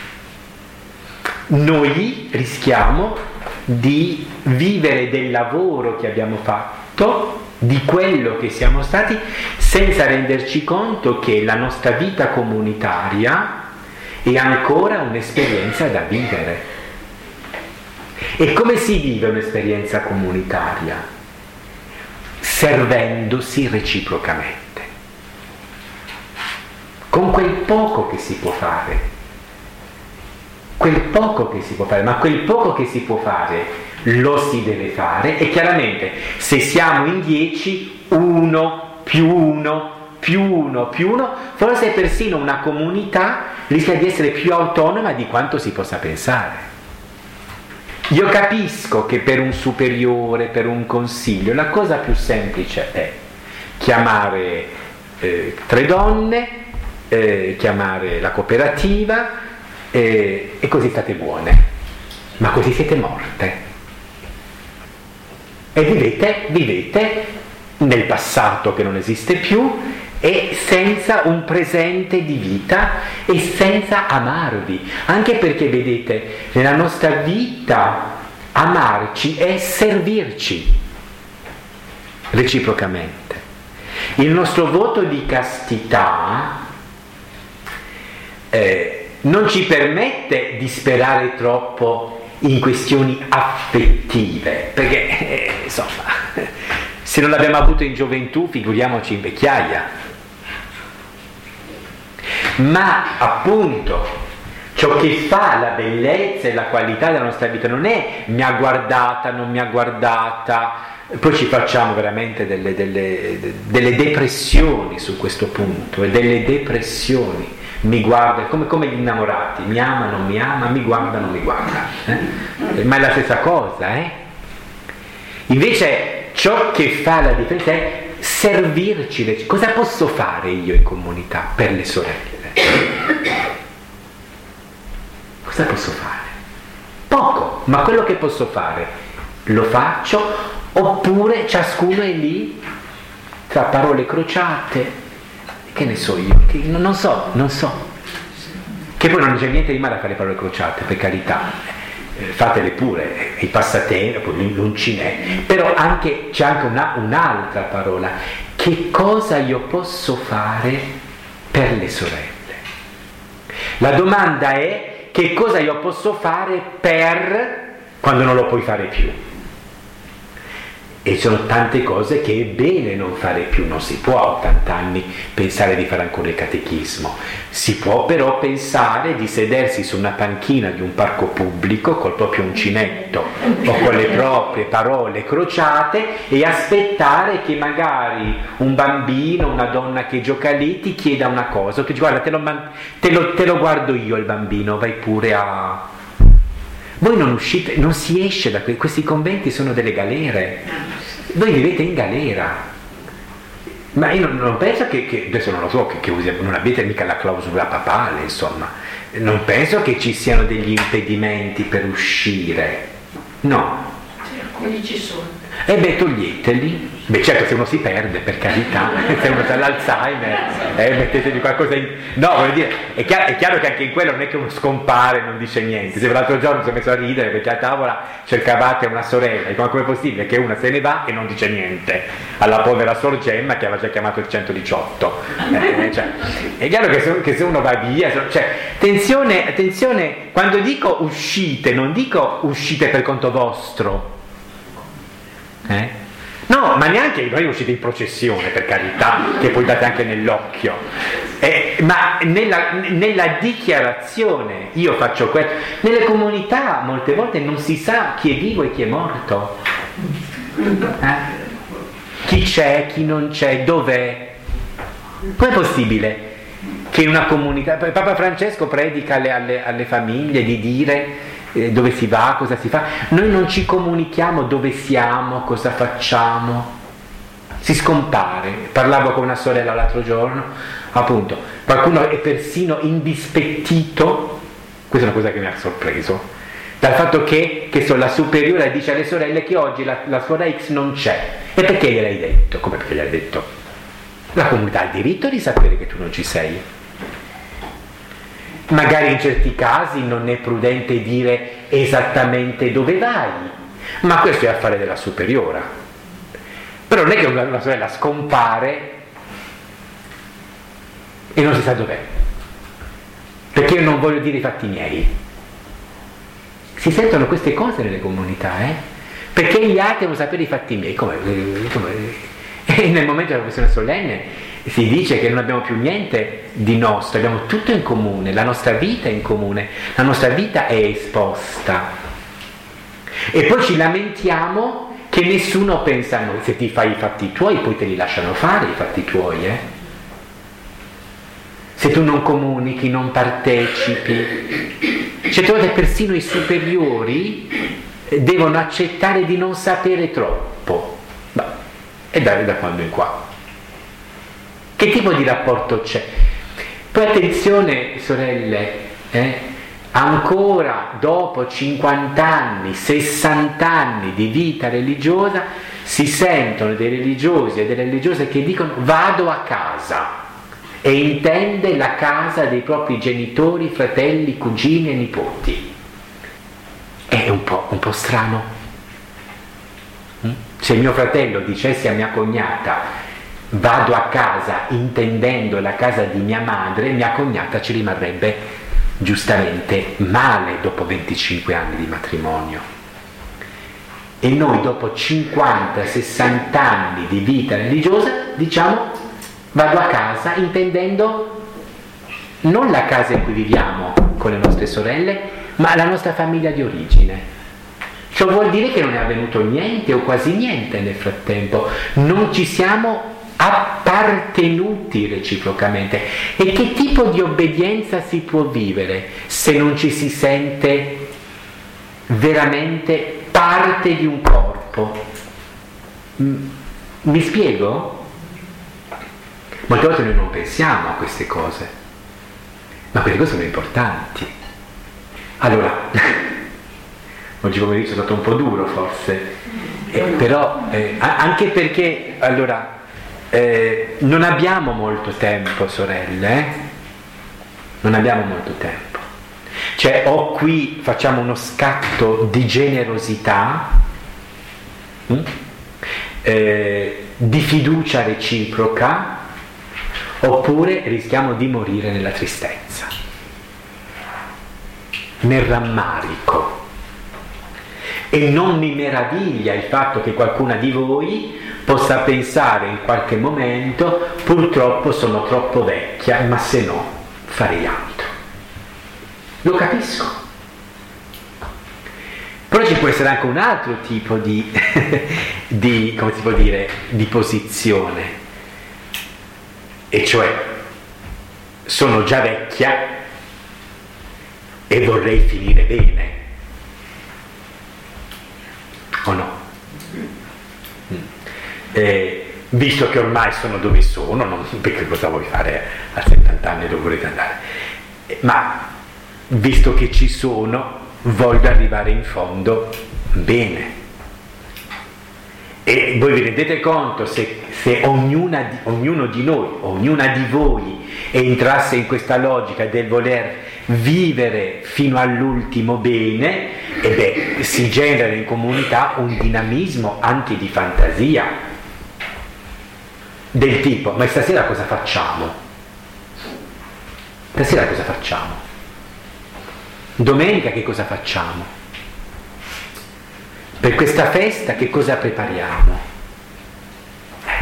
Noi rischiamo di vivere del lavoro che abbiamo fatto, di quello che siamo stati, senza renderci conto che la nostra vita comunitaria è ancora un'esperienza da vivere. E come si vive un'esperienza comunitaria? Servendosi reciprocamente, con quel poco che si può fare, quel poco che si può fare, ma quel poco che si può fare lo si deve fare, e chiaramente se siamo in dieci, uno più uno più uno più uno, forse persino una comunità rischia di essere più autonoma di quanto si possa pensare. Io capisco che per un superiore, per un consiglio, la cosa più semplice è chiamare eh, tre donne, eh, chiamare la cooperativa eh, e così state buone, ma così siete morte. E vivete, vivete nel passato che non esiste più, e senza un presente di vita e senza amarvi, anche perché vedete, nella nostra vita amarci è servirci reciprocamente. Il nostro voto di castità eh, non ci permette di sperare troppo in questioni affettive, perché eh, insomma, se non l'abbiamo avuto in gioventù, figuriamoci in vecchiaia. Ma appunto ciò che fa la bellezza e la qualità della nostra vita non è mi ha guardata, non mi ha guardata, poi ci facciamo veramente delle, delle, delle depressioni su questo punto, e delle depressioni. Mi guarda, come, come gli innamorati, mi ama, non mi ama, mi guarda, non mi guarda, eh? Ma è la stessa cosa, eh? Invece ciò che fa la differenza è servirci. Cosa posso fare io in comunità per le sorelle? Cosa posso fare? Poco, ma quello che posso fare lo faccio, oppure ciascuno è lì tra parole crociate, che ne so io, che non so, non so, che poi non c'è niente di male a fare le parole crociate, per carità, eh, fatele pure, i passatempo, l'uncinè, però anche, c'è anche una, un'altra parola: che cosa io posso fare per le sorelle? La domanda è: che cosa io posso fare per quando non lo puoi fare più? E ci sono tante cose che è bene non fare più. Non si può a ottanta anni pensare di fare ancora il catechismo, si può però pensare di sedersi su una panchina di un parco pubblico col proprio uncinetto o con le proprie parole crociate e aspettare che magari un bambino, una donna che gioca lì ti chieda una cosa, o tu dici: guarda, te lo, man- te lo, te lo guardo io il bambino, vai pure a... Voi non uscite, non si esce da que- questi conventi, sono delle galere, voi vivete in galera. Ma io non, non penso che, che adesso non lo so, che, che usi, non avete mica la clausola papale, insomma, non penso che ci siano degli impedimenti per uscire, no. Alcuni ci sono. E beh, toglieteli. Beh, certo, se uno si perde, per carità, se uno ha l'Alzheimer, eh, mettetevi qualcosa in... No, voglio dire, è chiaro, è chiaro che anche in quello non è che uno scompare e non dice niente. Se l'altro giorno mi sono messo a ridere perché a tavola cercavate una sorella, e come è possibile che una se ne va e non dice niente alla povera Sor Gemma che aveva già chiamato il centodiciotto? Eh, cioè, è chiaro che se, che se uno va via, cioè, attenzione, attenzione, quando dico uscite, non dico uscite per conto vostro, eh? No, ma neanche noi uscite in processione, per carità, che poi date anche nell'occhio, eh, ma nella, nella dichiarazione io faccio questo. Nelle comunità molte volte non si sa chi è vivo e chi è morto, eh? Chi c'è, chi non c'è, dov'è. Com'è possibile che in una comunità, Papa Francesco predica alle, alle, alle famiglie di dire dove si va, cosa si fa, noi non ci comunichiamo dove siamo, cosa facciamo, si scompare. Parlavo con una sorella l'altro giorno, appunto, qualcuno è persino indispettito, questa è una cosa che mi ha sorpreso, dal fatto che, che so, la superiore dice alle sorelle che oggi la, la suora X non c'è. E perché gliel'hai detto? Come perché gliel'hai detto? La comunità ha il diritto di sapere che tu non ci sei. Magari in certi casi non è prudente dire esattamente dove vai, ma questo è affare della superiora. Però non è che una, una sorella scompare e non si sa dov'è, perché io non voglio dire i fatti miei. Si sentono queste cose nelle comunità, eh? Perché gli altri devono sapere i fatti miei. Come, come, e nel momento della questione solenne si dice che non abbiamo più niente di nostro, abbiamo tutto in comune, la nostra vita è in comune, la nostra vita è esposta. E poi ci lamentiamo che nessuno pensa a noi. Se ti fai i fatti tuoi, poi te li lasciano fare i fatti tuoi, eh? Se tu non comunichi, non partecipi, certe volte persino i superiori devono accettare di non sapere troppo. Ma e da, da quando in qua? Che tipo di rapporto c'è? Poi attenzione, sorelle, eh? Ancora dopo cinquanta anni, sessanta anni di vita religiosa si sentono dei religiosi e delle religiose che dicono vado a casa, e intende la casa dei propri genitori, fratelli, cugini e nipoti. È un po', un po' strano. Se mio fratello dicesse a mia cognata vado a casa intendendo la casa di mia madre, mia cognata ci rimarrebbe giustamente male dopo venticinque anni di matrimonio. E noi dopo cinquanta sessanta anni di vita religiosa diciamo vado a casa intendendo non la casa in cui viviamo con le nostre sorelle, ma la nostra famiglia di origine. Ciò vuol dire che non è avvenuto niente o quasi niente nel frattempo, non ci siamo appartenuti reciprocamente. E che tipo di obbedienza si può vivere se non ci si sente veramente parte di un corpo? Mi spiego? Molte volte noi non pensiamo a queste cose, ma queste cose sono importanti. Allora, oggi pomeriggio è stato un po' duro forse, eh, però eh, anche perché allora eh, non abbiamo molto tempo, sorelle, eh? Non abbiamo molto tempo. Cioè o qui facciamo uno scatto di generosità, hm? eh, di fiducia reciproca, oppure rischiamo di morire nella tristezza, nel rammarico. E non mi meraviglia il fatto che qualcuna di voi possa pensare in qualche momento purtroppo sono troppo vecchia, ma se no farei altro. Lo capisco. Però ci può essere anche un altro tipo di, di come si può dire, di posizione. E cioè, sono già vecchia e vorrei finire bene. O no? Eh, visto che ormai sono dove sono, non so perché cosa vuoi fare a settanta anni dove volete andare, eh, ma visto che ci sono, voglio arrivare in fondo bene. E voi vi rendete conto se, se ognuna di, ognuno di noi, ognuna di voi entrasse in questa logica del voler vivere fino all'ultimo bene, e beh, si genera in comunità un dinamismo anche di fantasia, del tipo, ma stasera cosa facciamo? Stasera cosa facciamo? Domenica che cosa facciamo? Per questa festa che cosa prepariamo? Eh.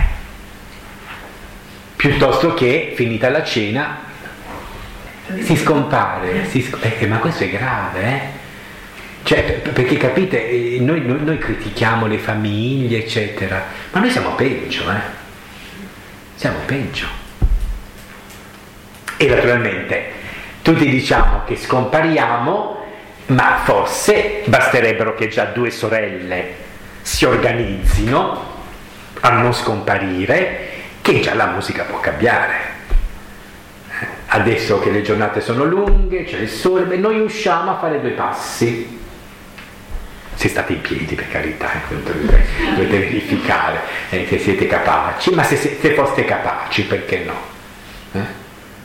Piuttosto che, finita la cena, si scompare, si sc- eh, ma questo è grave, eh? Cioè, perché capite, eh, noi, noi, noi critichiamo le famiglie, eccetera, ma noi siamo peggio, eh? Siamo peggio. E naturalmente tutti diciamo che scompariamo, ma forse basterebbero che già due sorelle si organizzino a non scomparire, che già la musica può cambiare. Adesso che le giornate sono lunghe, c'è il sole, beh, noi usciamo a fare due passi. Se state in piedi, per carità, eh, dovete, dovete verificare eh, che siete capaci, ma se, se, se foste capaci, perché no? Eh?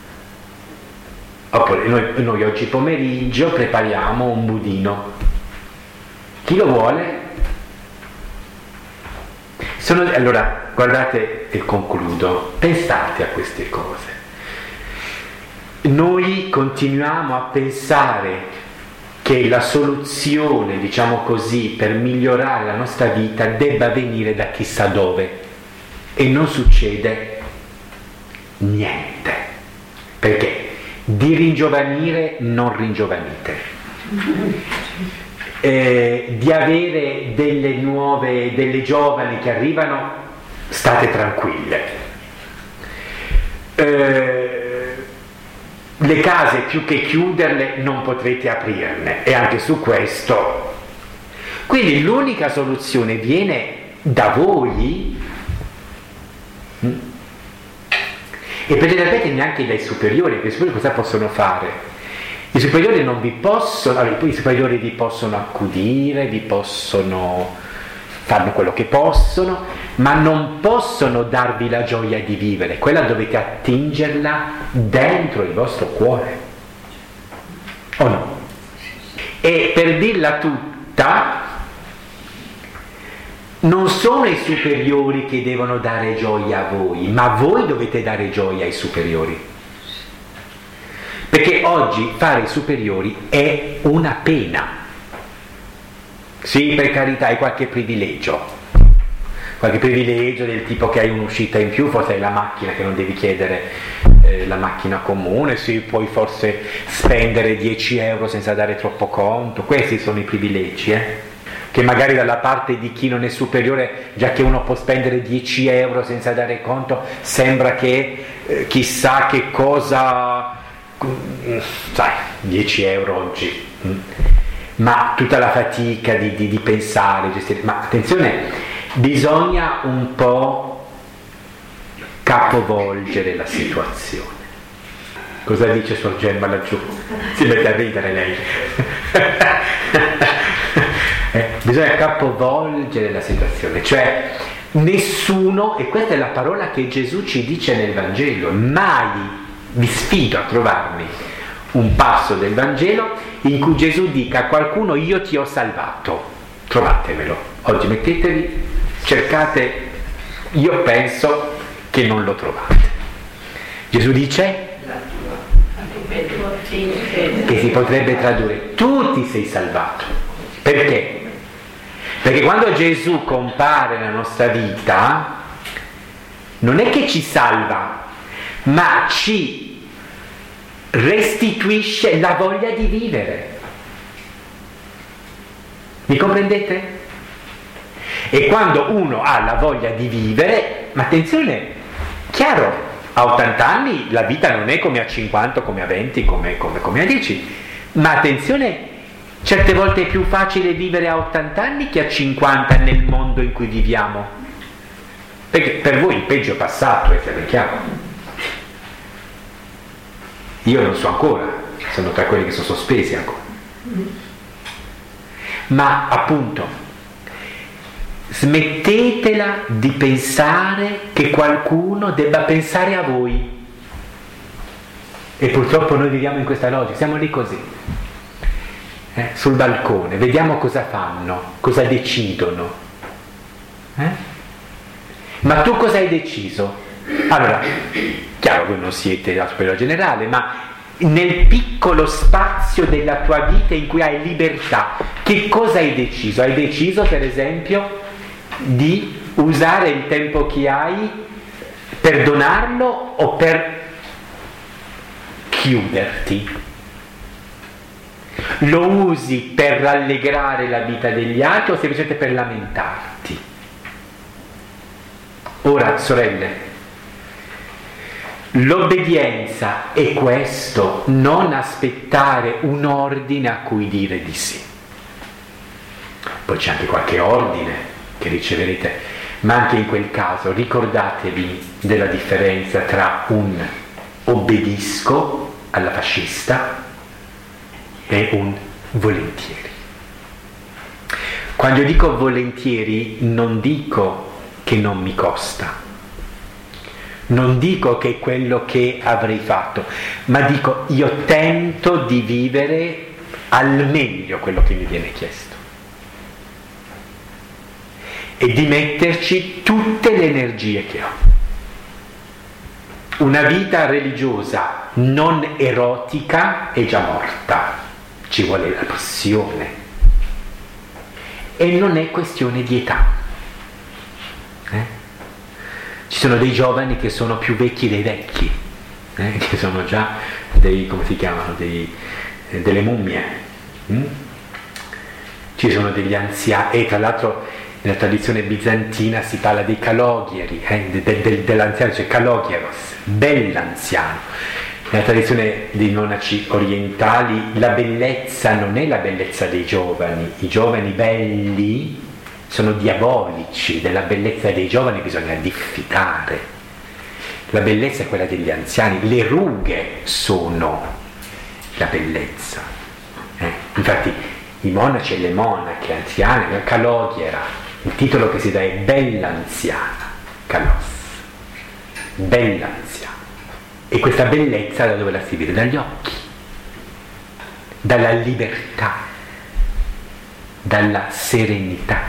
Oppure noi, noi oggi pomeriggio prepariamo un budino. Chi lo vuole? Sono, allora, guardate e concludo, pensate a queste cose. Noi continuiamo a pensare che la soluzione, diciamo così, per migliorare la nostra vita debba venire da chissà dove e non succede niente. Perché? Di ringiovanire non ringiovanite, eh, di avere delle nuove, delle giovani che arrivano, state tranquille, eh, le case più che chiuderle non potrete aprirne, e anche su questo. Quindi l'unica soluzione viene da voi. E per le ragazze neanche dai superiori, perché i superiori cosa possono fare? I superiori non vi possono, allora, i superiori vi possono accudire, vi possono fare quello che possono, ma non possono darvi la gioia di vivere. Quella dovete attingerla dentro il vostro cuore, o no? E per dirla tutta, non sono i superiori che devono dare gioia a voi, ma voi dovete dare gioia ai superiori. Perché oggi fare i superiori è una pena. Sì, per carità, hai qualche privilegio. Qualche privilegio del tipo che hai un'uscita in più, forse hai la macchina che non devi chiedere eh, la macchina comune, sì, puoi forse spendere dieci euro senza dare troppo conto. Questi sono i privilegi, eh? Che magari dalla parte di chi non è superiore, già che uno può spendere dieci euro senza dare conto, sembra che eh, chissà che cosa, sai, dieci euro oggi, ma tutta la fatica di, di, di pensare, gestire. Ma attenzione, bisogna un po' capovolgere la situazione. Cosa dice Suor Gemma laggiù? Si mette a ridere lei. Eh, bisogna capovolgere la situazione, cioè nessuno, e questa è la parola che Gesù ci dice nel Vangelo, mai vi sfido a trovarmi un passo del Vangelo in cui Gesù dica a qualcuno: io ti ho salvato, trovatemelo, oggi mettetevi, cercate, io penso che non lo trovate. Gesù dice che si potrebbe tradurre: tu ti sei salvato. Perché? Perché quando Gesù compare nella nostra vita non è che ci salva, ma ci restituisce la voglia di vivere. Mi comprendete? E quando uno ha la voglia di vivere, ma attenzione, chiaro, a ottanta anni la vita non è come a cinquanta, come a venti, come, come, come a dieci, ma attenzione, certe volte è più facile vivere a ottanta anni che a cinquanta nel mondo in cui viviamo, perché per voi il peggio è passato, è chiaro. Io non so ancora, sono tra quelli che sono sospesi ancora, ma appunto smettetela di pensare che qualcuno debba pensare a voi, e purtroppo noi viviamo in questa logica, siamo lì così. Eh, sul balcone, vediamo cosa fanno, cosa decidono. Eh? Ma tu cosa hai deciso? Allora, chiaro, voi non siete la superiore generale, ma nel piccolo spazio della tua vita in cui hai libertà, che cosa hai deciso? Hai deciso, per esempio, di usare il tempo che hai per donarlo o per chiuderti? Lo usi per rallegrare la vita degli altri o semplicemente per lamentarti? Ora, sorelle, l'obbedienza è questo, non aspettare un ordine a cui dire di sì. Poi c'è anche qualche ordine che riceverete, ma anche in quel caso ricordatevi della differenza tra un obbedisco alla fascista e un volentieri. Quando io dico volentieri non dico che non mi costa, non dico che è quello che avrei fatto, ma dico io tento di vivere al meglio quello che mi viene chiesto e di metterci tutte le energie che ho. Una vita religiosa non erotica è già morta. ci vuole la passione. E non è questione di età. Eh? Ci sono dei giovani che sono più vecchi dei vecchi, eh? che sono già dei, come si chiamano, dei, eh, delle mummie. Mm? Ci sono degli anziani, e tra l'altro nella tradizione bizantina si parla dei caloghieri, eh? de, de, de, dell'anziano, cioè calogieros, bell'anziano. Nella tradizione dei monaci orientali la bellezza non è la bellezza dei giovani, i giovani belli sono diabolici, della bellezza dei giovani bisogna diffidare. La bellezza è quella degli anziani, le rughe sono la bellezza. Eh? Infatti i monaci e le monache anziane, la caloghiera, il titolo che si dà è bella anziana, calos, bella anziana. E questa bellezza da dove la si vede? Dagli occhi, dalla libertà, dalla serenità,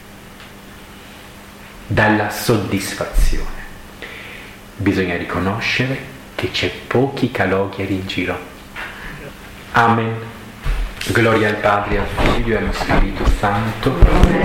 dalla soddisfazione. Bisogna riconoscere che c'è pochi caloghieri in giro. Amen. Gloria al Padre, al Figlio e allo Spirito Santo.